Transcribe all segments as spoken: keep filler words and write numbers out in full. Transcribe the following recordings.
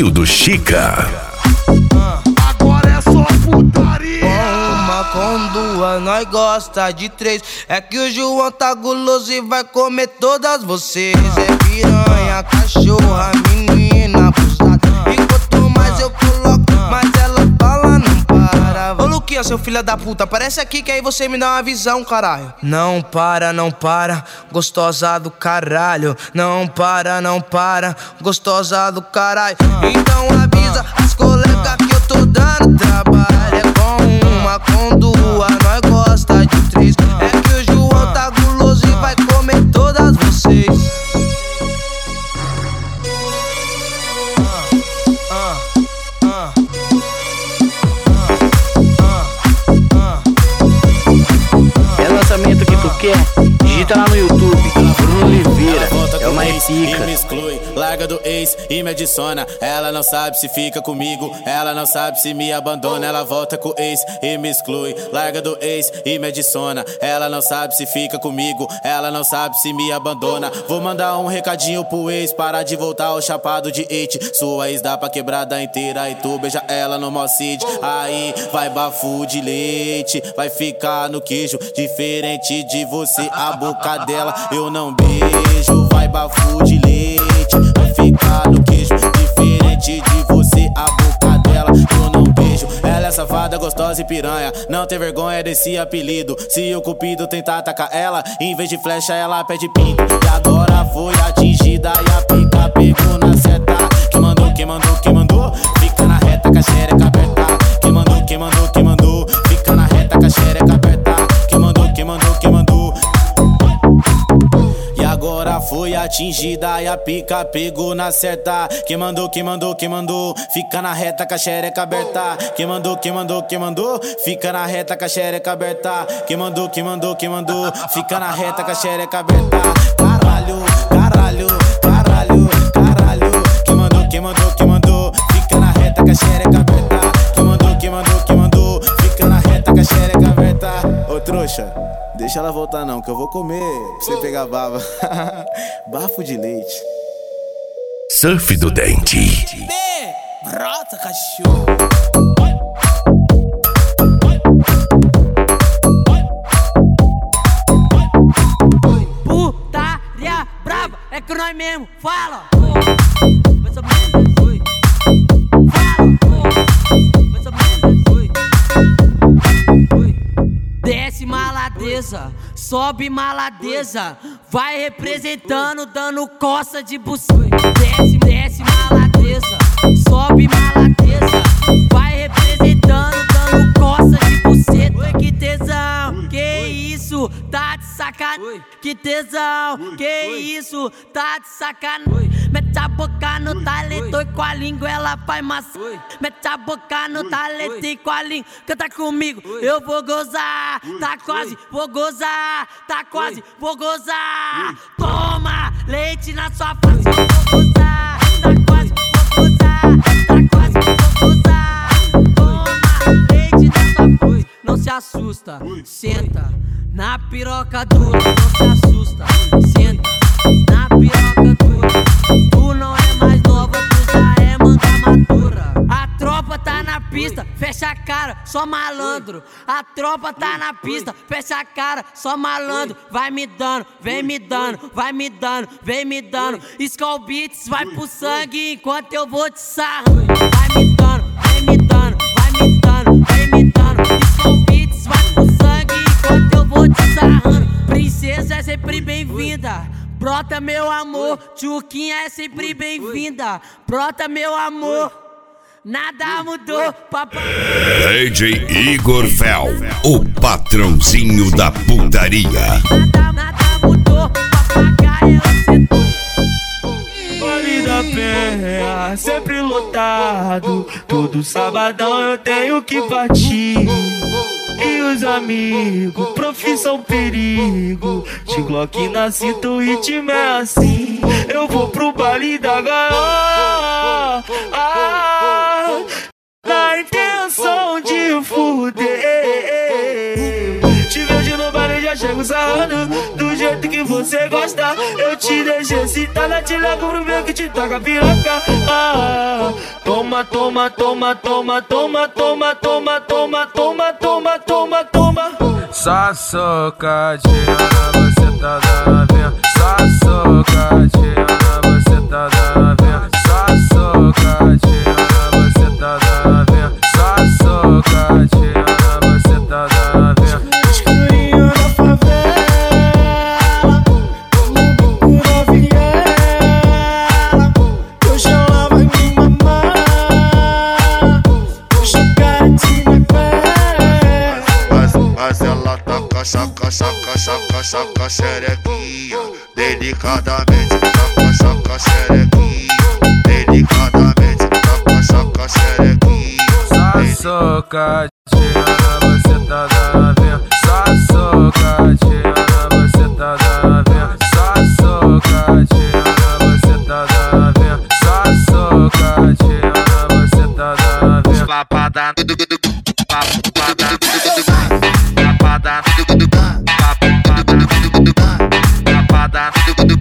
trio do Chica. Agora é só putaria. Uma com duas, nós gosta de três. É que o João tá guloso e vai comer todas vocês. É piranha, cachorra, menina, abusada. E quanto mais eu coloco, mais ela fala, não para. Ô Luquinha, seu filho da puta, aparece aqui que aí você me dá uma visão, caralho. Não para, não para, gostosa do caralho. Não para, não para, gostosa do caralho. Então avisa as colegas que eu tô dando trabalho. É com uma, com duas, nós gosta de três. É que o João tá guloso e vai comer todas vocês. É lançamento que tu quer? Digita lá no YouTube, Bruno Oliveira, é uma pica. E me exclui, larga do ex e me adiciona. Ela não sabe se fica comigo, ela não sabe se me abandona. Ela volta com o ex e me exclui, larga do ex e me adiciona. Ela não sabe se fica comigo, ela não sabe se me abandona. Vou mandar um recadinho pro ex, parar de voltar ao chapado de hate. Sua ex dá pra quebrada inteira e tu beija ela no Mocid. Aí vai bafo de leite, vai ficar no queijo. Diferente de você, a boca dela eu não beijo. Vai bafo de leite, vai ficar no queijo. Diferente de você, a boca dela eu não beijo. Ela é safada, gostosa e piranha, não tem vergonha desse apelido. Se o cupido tentar atacar ela, em vez de flecha ela pede pinto. E agora foi atingida e a pica pegou na seta. Quem mandou, quem mandou, quem mandou, fica na reta com a xereca aberta. Quem mandou, quem mandou, quem mandou, fica na reta com a xereca aberta. Quem mandou, quem mandou, quem mandou. E agora foi atingida e a pica pegou na certa. Quem mandou, quem mandou, quem mandou, fica na reta com a xereca aberta. Quem mandou, quem mandou, quem mandou, fica na reta com a xereca aberta. Quem mandou, quem mandou, quem mandou, fica na reta com a xereca aberta. Caralho, caralho, caralho, caralho. Quem mandou, quem mandou, quem mandou, fica na reta com a xereca aberta. Quem mandou, quem mandou, quem mandou, fica na reta com a xereca aberta. Ô trouxa, deixa ela voltar não, que eu vou comer pra você pegar baba. Bafo de leite. Surf do Dente. Brota, cachorro. Putaria brava, é que nós mesmo fala. Desce maladeza, sobe maladeza, vai representando, dando coça de buceta. Desce, desce maladeza, sobe maladeza, vai representando, dando coça de buceta. Oi, que tesão, que isso, tá de sacanagem. Que tesão, que isso, tá de sacanagem. Mete a boca no talento e com a língua ela faz massa. Mete a boca no talento e com a língua canta comigo, eu vou gozar. Tá quase, vou gozar. Tá quase, vou gozar. Toma leite na sua face, eu vou gozar. Tá quase, vou gozar. Tá quase, vou gozar. Toma leite na sua face. Não se assusta, senta na piroca dura. Não se assusta, senta na piroca dura. Tu não é mais nova, tu já é manga madura. A tropa tá na pista, fecha a cara, só malandro. A tropa tá na pista, fecha a cara, só malandro. Vai me dando, vem me dando, vai me dando, vem me dando. Skull Beats vai pro sangue enquanto eu vou te sarrando. Vai me dando, vem me dando, vai me dando, vem me dando. Skull Beats vai pro sangue enquanto eu vou te sarrando. Princesa é sempre bem-vinda. Brota meu amor, Tchuquinha é sempre bem-vinda. Brota meu amor, nada mudou, papai. D J Igor Fel, o patrãozinho da putaria. Nada, nada mudou, papagaio eu Vale da Penha, sempre lotado. Todo sabadão eu tenho que partir. E os amigos, profissão perigo. De Glock na cinta, o ritmo é assim. Eu vou pro baile da gaiola, ah, na intenção de fuder. Te vejo no baile, já chego sarrando do jeito que você gosta. Eu te deixo excitada, te levo pro meu que te toca piroca, ah. toma, toma, toma, toma, toma, toma, toma, toma, toma, toma, toma, toma. Só socadinha na buceta da vinha. Só socadinha na buceta da vinha. Só socadinha na buceta da vinha. Só socadinha na buceta da vinha. Escurinho na favela, como buco na viela. Hoje ela vai me mamar. Hoje eu quero te matar. Mas, mas ela taca, chaca, chaca, chaca, chaca, xerequinha. Delicadamente, taca, chaca, xerequinha. Delicadamente, taca, chaca, xerequinha. Só socadinha na buceta da vinha. Só socadinha na buceta da vinha. Só socadinha na buceta da vinha. Só socadinha na buceta da vinha. Lapada, lapada, lapada, lapada,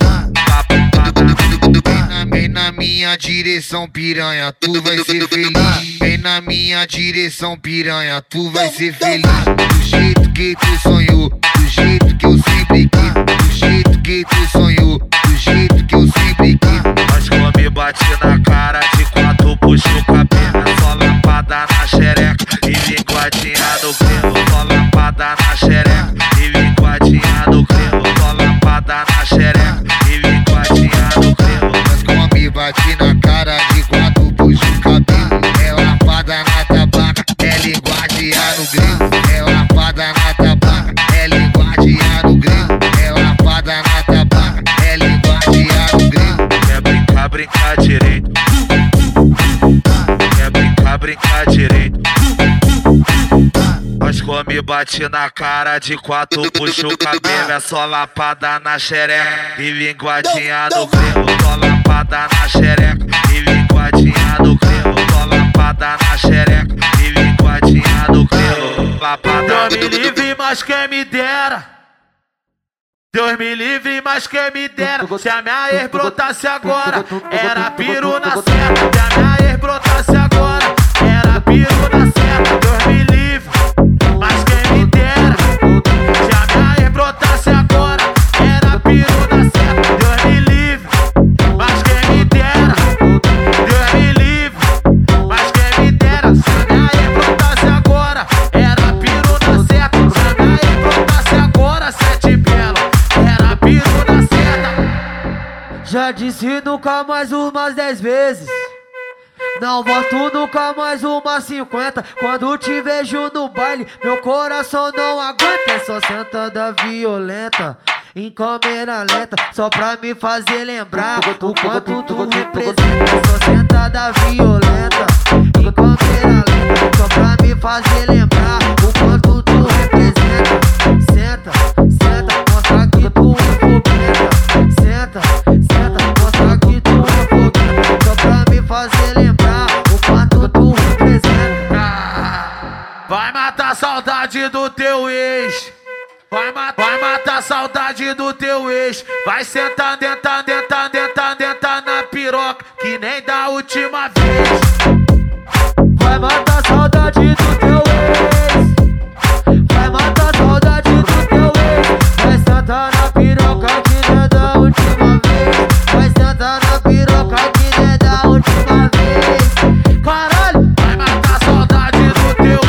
lapada. Vem na minha direção, piranha, tu vai ser feliz. Vem na minha direção, piranha, tu vai ser feliz. Do jeito que tu sonhou, do jeito que eu sempre quis. Do jeito que tu sonhou, do jeito que eu sempre quis. Mas come bate na cara de quatro, puxa o cabelo. Só lapada na xereca e linguadinha no grelo. Só lapada na xereca e linguadinha no grelo. Só lapada na xereca e linguadinha no grelo. Mas come bate na cara de quatro, puxa o cabelo. É lapada na tabaca, é linguadinha no grelo. É lapada na tabaca, é linguadinha no grelo. É lapada na tabaca, é linguadinha no grelo. Quer brincar, brincar direito. Quer brincar, brincar direito. Mas come bate na cara de quatro, puxa o cabelo. É só lapada na xereca e linguadinha no grelo. Só lapada na xereca e linguadinha no grelo. Só lapada na xereca e linguadinha no grelo. Lapada. Deus me livre, mas quem me dera. Deus me livre, mas quem me dera. Se a minha ex brotasse agora, era piru na seta. Se a minha ex brotasse agora, era piru na seta. Deus me livre, mas quem me dera. Se a minha ex brotasse agora, era piru na seta. Deus me livre, mas quem me dera. Deus me livre, mas quem me dera. Se a minha ex brotasse agora, era piru na seta. Se a minha ex brotasse agora, sete belo. Já disse nunca mais umas dez vezes. Não volto nunca mais umas cinquenta. Quando te vejo no baile, meu coração não aguenta. É só sentada violenta, em câmera lenta, só pra me fazer lembrar o quanto tu representa. É só sentada violenta, em câmera lenta, só pra me fazer lembrar o quanto tu representa. Senta, senta, mostra que tu é fogueta. Senta, senta, mostra que tu é fogueta. Só pra me fazer lembrar o quanto tu representa. Vai matar a saudade do teu ex. Vai, ma vai matar a saudade do teu ex. Vai sentar, dentar, dentar, dentar, dentar na piroca, que nem da última vez. Vai matar a saudade do teu ex. Vai matar a saudade do teu ex. Vai sentar na piroca, que nem da última vez. Vai sentar na piroca, que nem da última vez. Caralho! Vai matar a saudade do teu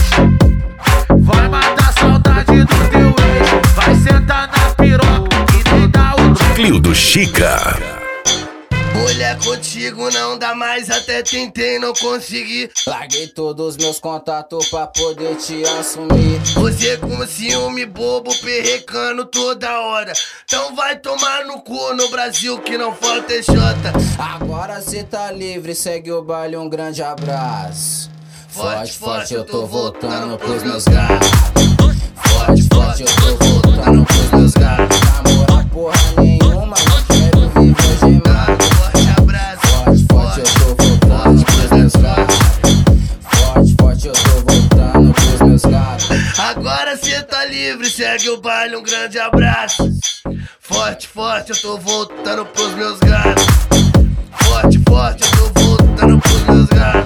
ex. Vai matar a saudade do teu ex. Vai sentar na piroca, que nem da última vez. Clio do Chica. Mulher, contigo não dá mais, até tentei, não consegui. Larguei todos os meus contatos pra poder te assumir. Você com ciúme bobo, perrecando toda hora. Então vai tomar no cu, no Brasil que não falta é Jota. Agora cê tá livre, segue o baile, um grande abraço. Forte, forte, eu tô voltando pros meus gatos. Forte, forte, eu tô voltando pros meus gatos. Namorar porra nenhuma, não quero viver gemado. Forte, forte, eu tô voltando pros meus gatos. Forte, forte, eu tô voltando pros meus gatos. Agora cê tá livre, segue o baile, um grande abraço. Forte, forte, eu tô voltando pros meus gatos. Forte, forte, eu tô voltando pros meus gatos.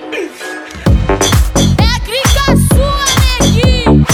É clica sua, neguinho.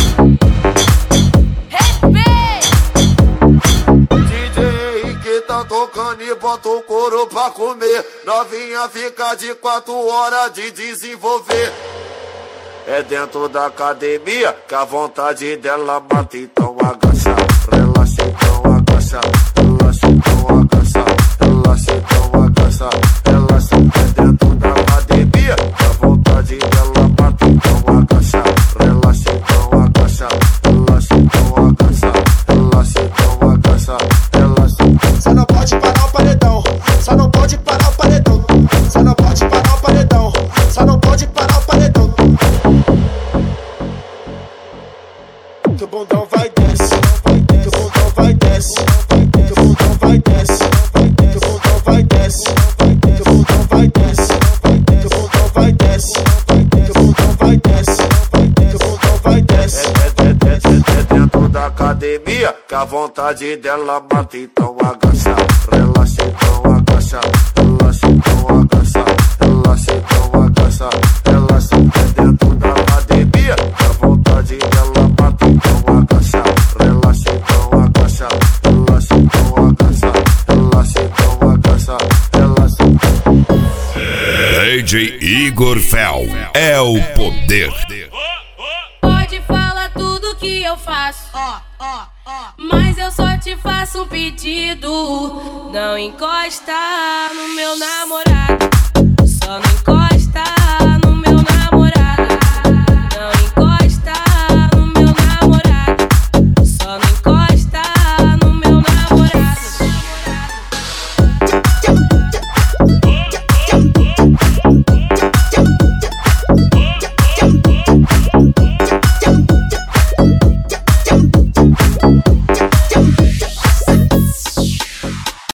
D J que tá tocando e bota o couro pra comer. Novinha fica de quatro horas de desenvolver. É dentro da academia que a vontade dela mata. Então agacha, relaxa, então agacha. Relaxa, então agacha. Relaxa, então agacha. Relaxa, é dentro da academia que a vontade dela mata. Então agacha, relaxa, então agacha. Relaxa, então agacha. Relaxa, então agacha. Relaxa. Só não pode parar o paredão. Só não pode parar o paredão. Só não pode parar o paredão. Só não pode parar o paredão. Que o bundão vai desce, que o bundão vai desce, que o bundão vai desce, que o bundão vai desce, que o bundão vai desce, que o bundão vai desce, que o bundão vai desce, que o bundão vai desce. É dentro da academia que a vontade dela mata. Então agacha, relaxa, então agacha. Relaxa, então agacha. Relaxa, então agacha. Relaxa, é dentro da academia que a vontade dela mata. Então agacha, relaxa, então agacha. Relaxa, então agacha. Relaxa, então agacha. Relaxa. D J Igor Fel é o poder. Pode falar tudo que eu faço, mas eu só te faço um pedido. Não encosta no meu namorado, só não encosta.